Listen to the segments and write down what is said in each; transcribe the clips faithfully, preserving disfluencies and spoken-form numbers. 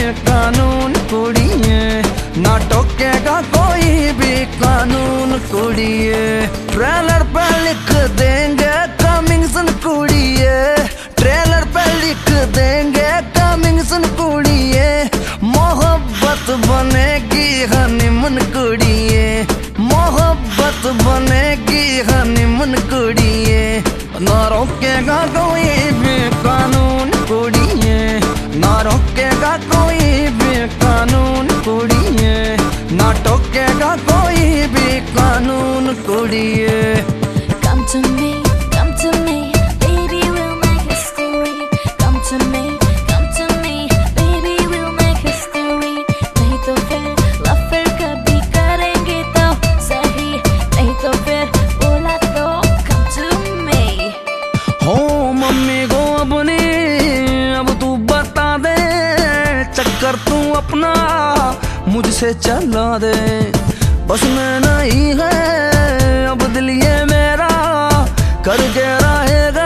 कानून कुड़िए, ना टोकेगा कोई भी कानून कुड़िए। ट्रेलर पे लिख देंगे कमिंग सून कुड़िए, ट्रेलर पे लिख देंगे कमिंग सून कुड़िए। मोहब्बत बनेगी हनीमून कुड़िए, मोहब्बत बनेगी हनीमून कुड़िए। ना रोकेगा कोई भी कानून कुड़िए, ना रोकेगा कोई भी कानून कुड़िए, ना टोकेगा कोई भी कानून कुड़िए। Come to me, come to me, baby we'll make history. Come to me, come to me, baby we'll make history. नहीं तो फिर love फिर कभी करेंगे तो सही, नहीं तो फिर बोला तो come to me। हो मम्मी को अपनी अब तू बता दे, चक्कर तू अपना मुझसे चला दे। बस में नहीं है अब दिल ये मेरा, करके रहेगा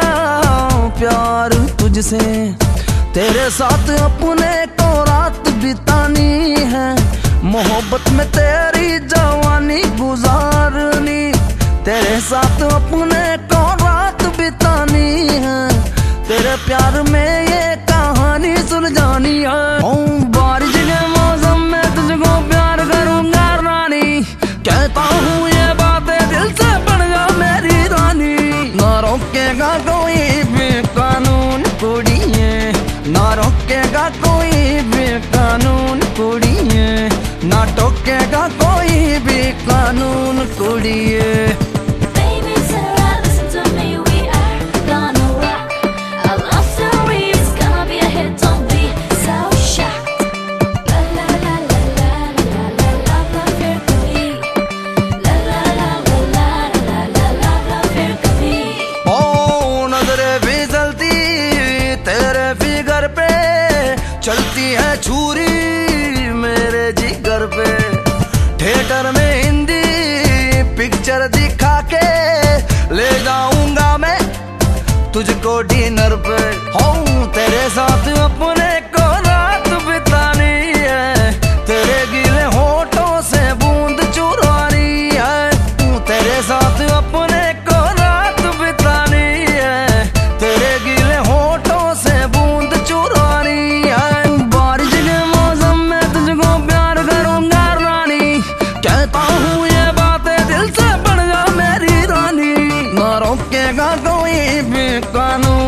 प्यार तुझसे। तेरे साथ अपने को रात बितानी है, मोहब्बत में तेरी जवानी गुजारनी। तेरे साथ अपने को रात बितानी है, तेरे प्यार में ये कहानी सुलझानी है। ओ बारिश के मौसम में तुझको प्यार करूंगा रानी, कहता हूँ ये बातें दिल से बढ़ जा मेरी रानी। ना रोकेगा कोई भी कानून कुड़िए, ना रोकेगा कोई भी कानून कुड़िए, ना टोकेगा कोई भी कानून कुड़िए। Baby Sarah, listen to me, we are gonna rock. Our love story is gonna be a hit, don't be so shocked. La la la la la la la la la फिर कभी, la la la la la la la la la फिर कभी। ओ नजरे फिसलती तेरे figure पे, चलती है छुरी मेरे जिगर पे। थिएटर में हिंदी पिक्चर दिखा के ले जाऊंगा मैं तुझको डिनर पे। हो तेरे साथ अपने को रात बितानी है, तेरे गीले होठों से बूंद चुरानी है। तेरे साथ अपने को रात बितानी है, तेरे गीले होठों से बूंद चुरानी है। बारिश के मौसम में तुझको प्यार करूंगा रानी, कहता हूँ ये बातें दिल से बढ़ जा मेरी रानी। ना रोकेगा कोई भी कानून